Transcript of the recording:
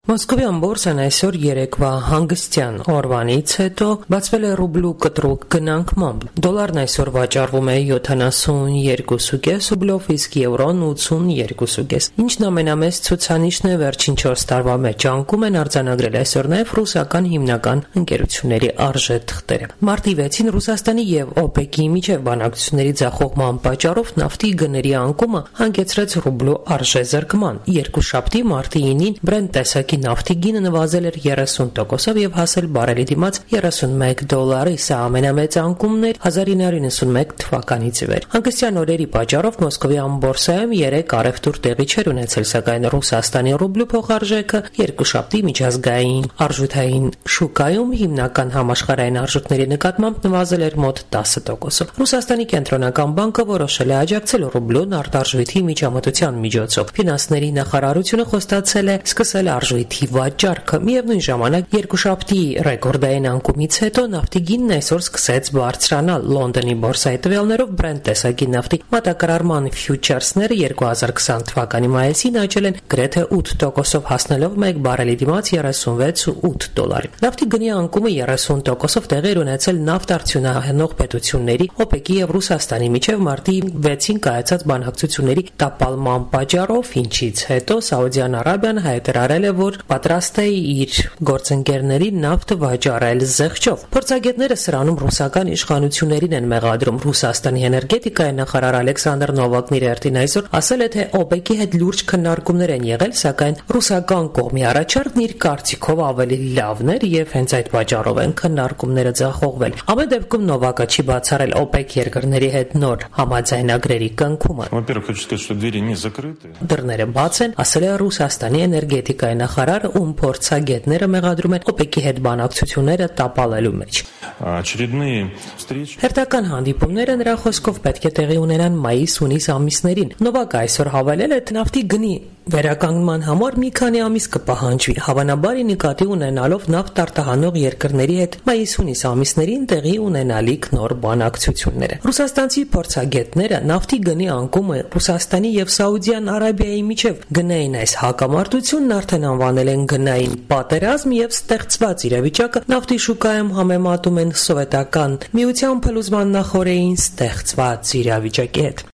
Մոսկովյան բորսան այսօր երեկվա հանգստյան օրվանից հետո բացվել է ռուբլու կտրուկ գնանկմամբ։ Դոլարն այսօր վաճառվում է 72.5 ռուբլով, իսկ եվրոն 82.5։ Ինչն ամենամեծ ցուցանիշն է վերջին 4 տարվա մեջ անկում են արձանագրել այսօր նաև ռուսական հիմնական ընկերությունների արժեթղթերը։ Մարտի 6-ին Ռուսաստանի եւ ՕՊԵԿ-ի միջև բանակցությունների ձախողման պատճառով նավթի գների անկումը հանգեցրեց ռուբլու արժեզրկման։ Երկուշաբթի մարտի 9-ին Brent տեսակի նավթի գինը նվազել էր 30%-ով եւ հասել բարելի դիմաց $31։ Սա ամենամեծ անկումն էր 1991 թվականից ի վեր։ Հանգստյան օրերի պատճառով Մոսկովյան բորսայում 3 առևտուր տեղի չէր ունեցել, սակայն Ռուսաստանի ռուբլու փոխարժեքը երկուշաբթի միջազգային արժութային շուկայում հիմնական համաշխարհային արժույթների նկատմամբ նվազել էր մոտ 10%-ով։ Ռուսաստանի կենտրոնական բանկը որոշել է աջակցել ռուբլուն արտարժույթի միջամտության միջոցով։ Ֆինանսների նախարարությունը խոստացել է սկսել արժույթի վաճառքը։ Միևնույն ժամանակ երկուշաբթի ռեկորդային անկումից հետո նավթի գինն այսօր սկսեց բարձրանալ։ Լոնդոնի բորսայի տվյալներով Brent տեսակի նավթի մատակարարման ֆյուչերսները 2020 թվականի մայիսին աճել են գրեթե 8%-ով հասնելով 1 բարելի դիմաց $36.8։ Նավթի գնի անկումը 30%-ով տեղի էր ունեցել նավթ արդյունահանող պետությունների ՕՊԵԿ-ի եւ Ռուսաստանի միջև մարտի 6-ին կայացած բանակցությունների տապալման պատճառով, ինչից հետո Սաուդյան Արաբիան հայտարարել է, որ պատրաստ է իր գործընկերներին նավթ վաճառել զեղչով։ Փորձագետները սրանում ռուսական իշխանություններին են մեղադրում։ Ռուսաստանի էներգետիկայի նախարար Ալեքսանդր Նովակն այսօր ասել է, թե ՕՊԵԿ-ի հետ լուրջ քննարկումներ են եղել, սակայն ռուսական կողմի առաջարկն իր կարծիքով ավելի լավն էր եւ հենց այդ պատճառով են քննարկումները ձախողվել։ Ամեն դեպքում Նովակը չի բացառել ՕՊԵԿ երկրների հետ նոր համաձայնագրերի կնքումը։ Դռները բաց են, ասել է Ռուսաստանի էներգետիկայի նախարար, ում փորձագետները մեղադրում են ՕՊԵԿ-ի հետ բանակցությունները տապալելու մեջ։ Հերթական հանդիպումները նրա խոսքով պետք է տեղի ունենան մայիս-հունիս ամիսներին։ Նովակը այսօր հավելել է, թե նավթի գնի վերականգնման համար մի քանի ամիս կպահանջվի, հավանաբար նկատի ունենալով նավթ արտահանող երկրների հետ մայիս-հունիս ամիսներին տեղի ունենալիք նոր բանակցությունները։ Ռուսաստանցի փորձագետները նավթի գնի անկումը Ռուսաստանի եւ Սաուդյան Արաբիայի միջև գնային այս հակամարտությունն արդեն անվանել են գնային պատերազմ եւ ստեղծված իրավիճակը նավթի շուկայում համեմատում են սովետական միության փլուզման նախօրեին ստեղծված իրավիճակի հետ։